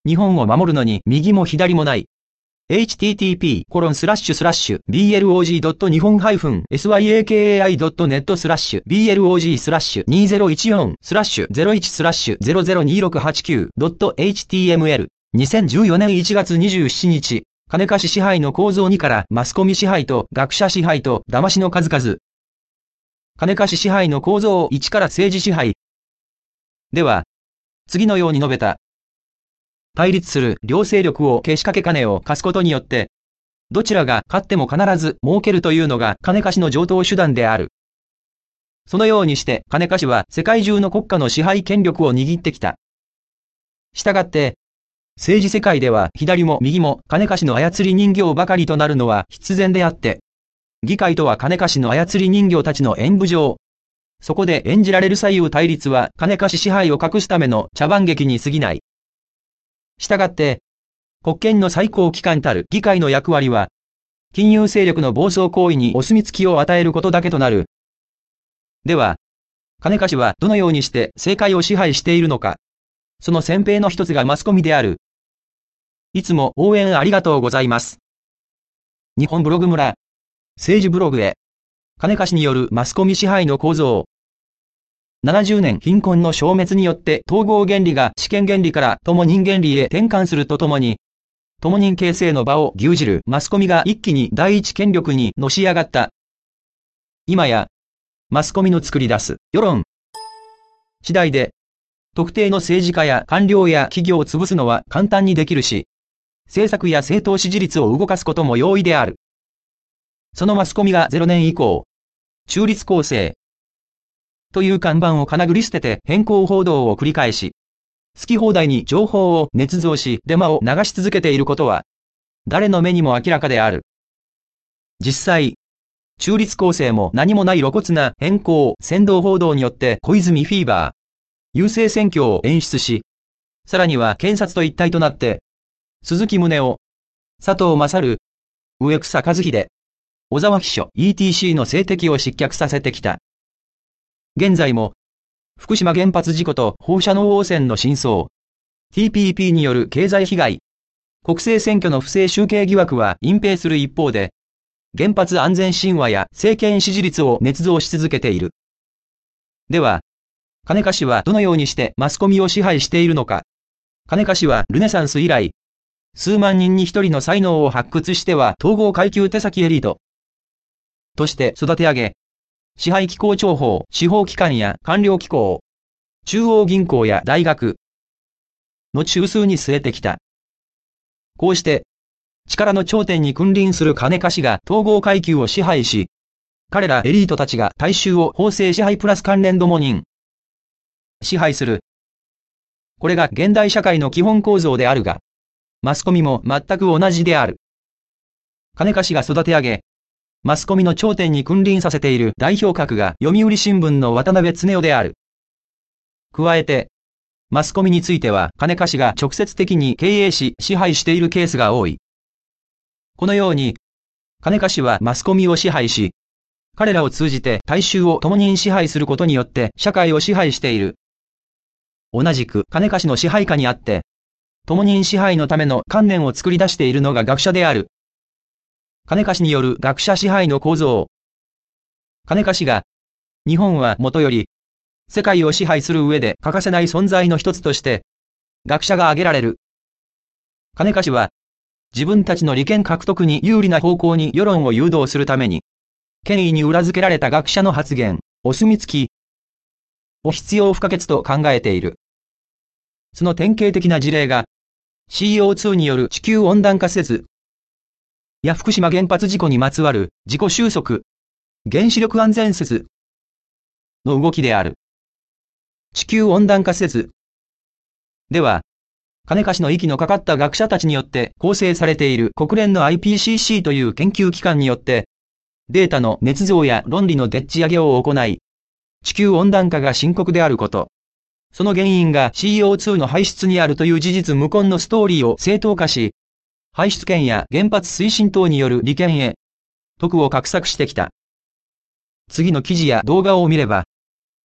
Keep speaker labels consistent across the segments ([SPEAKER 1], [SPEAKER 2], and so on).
[SPEAKER 1] 日本を守るのに右も左もない。http://blog.日本-syak.news/BLOG/01/01/002689.html 2014年1月27日、金貸し支配の構造2からマスコミ支配と学者支配と騙しの数々。金貸し支配の構造1から政治支配。では、次のように述べた。対立する両勢力をけしかけ金を貸すことによって、どちらが勝っても必ず儲けるというのが金貸しの常套手段である。そのようにして金貸しは世界中の国家の支配権力を握ってきた。したがって、政治世界では左も右も金貸しの操り人形ばかりとなるのは必然であって、議会とは金貸しの操り人形たちの演舞場。そこで演じられる左右対立は金貸し支配を隠すための茶番劇に過ぎない。したがって、国権の最高機関たる議会の役割は、金融勢力の暴走行為にお墨付きを与えることだけとなる。では、金貸しはどのようにして政界を支配しているのか。その先兵の一つがマスコミである。いつも応援ありがとうございます。日本ブログ村。政治ブログへ。金貸しによるマスコミ支配の構造。70年貧困の消滅によって統合原理が知見原理から共人原理へ転換するとともに、共人形成の場を牛耳るマスコミが一気に第一権力にのし上がった。今や、マスコミの作り出す世論次第で、特定の政治家や官僚や企業を潰すのは簡単にできるし、政策や政党支持率を動かすことも容易である。そのマスコミが0年以降、中立公正という看板をかなぐり捨てて偏向報道を繰り返し、好き放題に情報を捏造しデマを流し続けていることは、誰の目にも明らかである。実際、中立公正も何もない露骨な偏向扇動報道によって小泉フィーバー、優勢選挙を演出し、さらには検察と一体となって、鈴木宗男、佐藤勝、植草和秀、小沢秘書 ETC の政敵を失脚させてきた。現在も、福島原発事故と放射能汚染の真相、TPP による経済被害、国政選挙の不正集計疑惑は隠蔽する一方で、原発安全神話や政権支持率を捏造し続けている。では、金貸しはどのようにしてマスコミを支配しているのか。金貸しはルネサンス以来、数万人に一人の才能を発掘しては統合階級手先エリートとして育て上げ、支配機構庁法、司法機関や官僚機構、中央銀行や大学の中枢に据えてきた。こうして、力の頂点に君臨する金貸しが統合階級を支配し、彼らエリートたちが大衆を法制支配プラス関連ども人支配する。これが現代社会の基本構造であるが、マスコミも全く同じである。金貸しが育て上げ、マスコミの頂点に君臨させている代表格が読売新聞の渡辺恒夫である。加えて、マスコミについては金貸しが直接的に経営し支配しているケースが多い。このように、金貸しはマスコミを支配し、彼らを通じて大衆を共に支配することによって社会を支配している。同じく金貸しの支配下にあって、共に支配のための観念を作り出しているのが学者である。金貸しによる学者支配の構造。金貸しが、日本はもとより、世界を支配する上で欠かせない存在の一つとして、学者が挙げられる。金貸しは、自分たちの利権獲得に有利な方向に世論を誘導するために、権威に裏付けられた学者の発言、お墨付きを必要不可欠と考えている。その典型的な事例が、CO2 による地球温暖化説や福島原発事故にまつわる自己収束、原子力安全説の動きである。地球温暖化説では、金貸しの息のかかった学者たちによって構成されている国連の IPCC という研究機関によって、データの捏造や論理のでっち上げを行い、地球温暖化が深刻であること、その原因が CO2 の排出にあるという事実無根のストーリーを正当化し、排出権や原発推進等による利権へ、徳を画策してきた。次の記事や動画を見れば、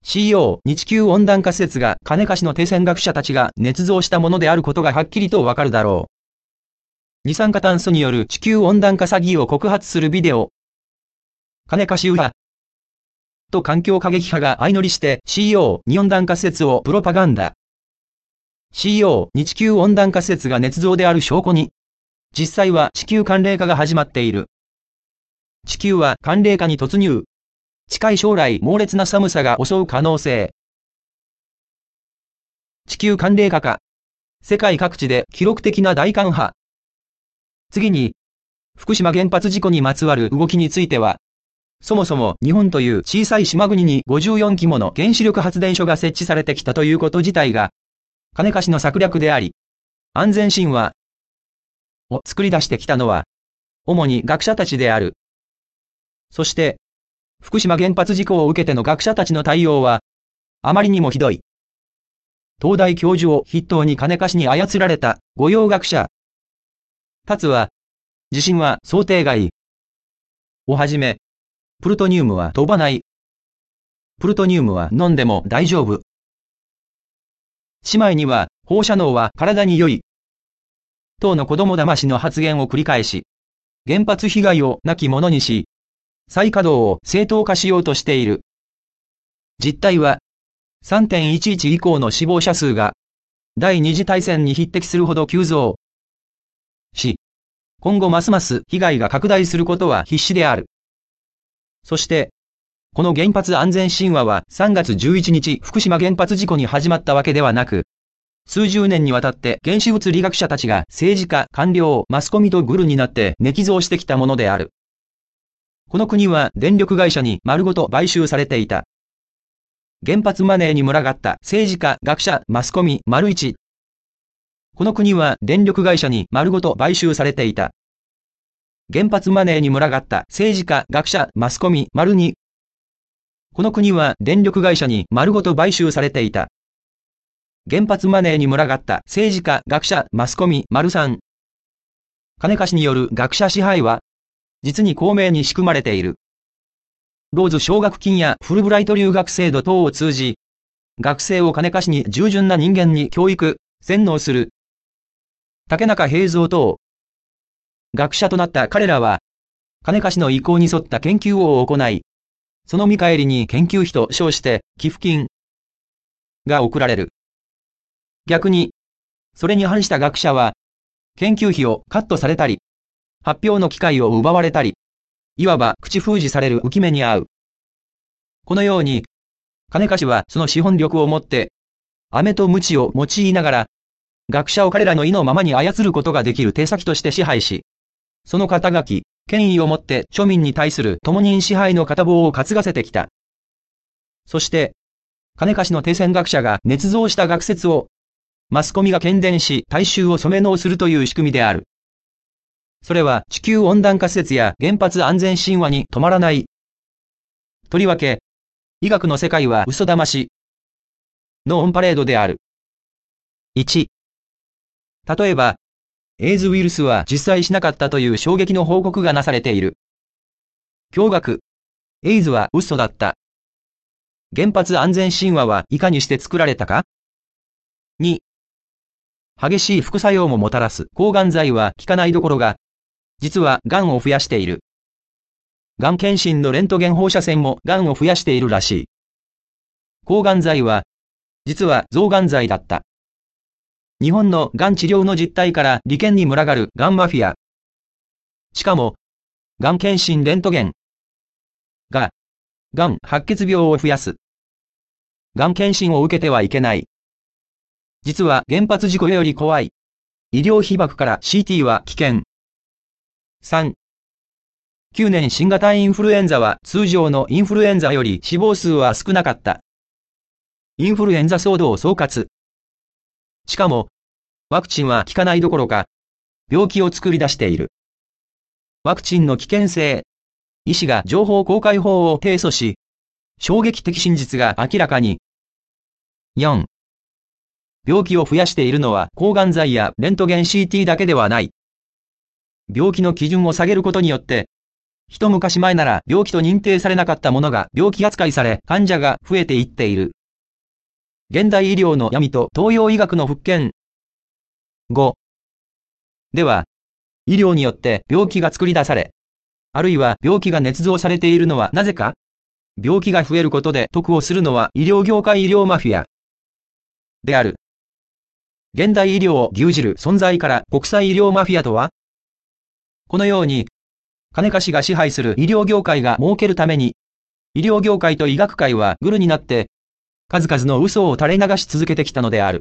[SPEAKER 1] CO 日地球温暖化説が金貸しの停戦学者たちが捏造したものであることがはっきりとわかるだろう。二酸化炭素による地球温暖化詐欺を告発するビデオ。金貸し右派と環境過激派が相乗りして CO 日温暖化説をプロパガンダ。CO 日地球温暖化説が捏造である証拠に、実際は地球寒冷化が始まっている。地球は寒冷化に突入。近い将来猛烈な寒さが襲う可能性。地球寒冷化か。世界各地で記録的な大寒波。次に、福島原発事故にまつわる動きについては、そもそも日本という小さい島国に54基もの原子力発電所が設置されてきたということ自体が、金貸しの策略であり、安全神話を作り出してきたのは、主に学者たちである。そして、福島原発事故を受けての学者たちの対応は、あまりにもひどい。東大教授を筆頭に金貸しに操られた御用学者。達は、地震は想定外。をはじめ、プルトニウムは飛ばない。プルトニウムは飲んでも大丈夫。姉妹には放射能は体に良い。等の子供騙しの発言を繰り返し、原発被害をなきものにし、再稼働を正当化しようとしている。実態は、3.11 以降の死亡者数が、第二次大戦に匹敵するほど急増し、今後ますます被害が拡大することは必至である。そして、この原発安全神話は3月11日福島原発事故に始まったわけではなく、数十年にわたって原子物理学者たちが政治家、官僚、マスコミとグルになって捏造してきたものである。この国は電力会社に丸ごと買収されていた。原発マネーに群がった政治家、学者、マスコミ、丸一。この国は電力会社に丸ごと買収されていた。原発マネーに群がった政治家、学者、マスコミ、丸二。この国は電力会社に丸ごと買収されていた。原発マネーに群がった政治家、学者、マスコミ、丸三。金貸しによる学者支配は、実に巧妙に仕組まれている。ローズ奨学金やフルブライト留学制度等を通じ、学生を金貸しに従順な人間に教育、洗脳する。竹中平蔵等。学者となった彼らは、金貸しの意向に沿った研究を行い、その見返りに研究費と称して寄付金が送られる。逆に、それに反した学者は、研究費をカットされたり、発表の機会を奪われたり、いわば口封じされる浮き目に遭う。このように、金貸しはその資本力をもって、飴と鞭を用いながら、学者を彼らの意のままに操ることができる手先として支配し、その肩書き、権威をもって庶民に対する共人支配の片棒を担がせてきた。そして、金貸しの停戦学者が捏造した学説を、マスコミが喧伝し大衆を染め直するという仕組みである。それは地球温暖化説や原発安全神話に止まらない。とりわけ、医学の世界は嘘騙しのオンパレードである。1、例えば、エイズウイルスは実在しなかったという衝撃の報告がなされている。驚愕。エイズは嘘だった。原発安全神話はいかにして作られたか？ 2、激しい副作用ももたらす抗がん剤は効かないどころが、実は癌を増やしている。がん検診のレントゲン放射線も癌を増やしているらしい。抗がん剤は、実は増がん剤だった。日本のがん治療の実態から利権に群がるがんマフィア。しかも、がん検診レントゲンが、がん白血病を増やす。がん検診を受けてはいけない。実は原発事故より怖い。医療被曝から CT は危険。3、9年新型インフルエンザは通常のインフルエンザより死亡数は少なかった。インフルエンザ騒動総括。しかも、ワクチンは効かないどころか、病気を作り出している。ワクチンの危険性。医師が情報公開法を提訴し、衝撃的真実が明らかに。4、病気を増やしているのは抗がん剤やレントゲン CT だけではない。病気の基準を下げることによって、 一昔前なら病気と認定されなかったものが病気扱いされ患者が増えていっている。現代医療の闇と東洋医学の復権。5. では、医療によって病気が作り出され、あるいは病気が捏造されているのはなぜか？病気が増えることで得をするのは医療業界医療マフィアである。現代医療を牛耳る存在から国際医療マフィアとは？このように、金貸しが支配する医療業界が儲けるために、医療業界と医学界はグルになって、数々の嘘を垂れ流し続けてきたのである。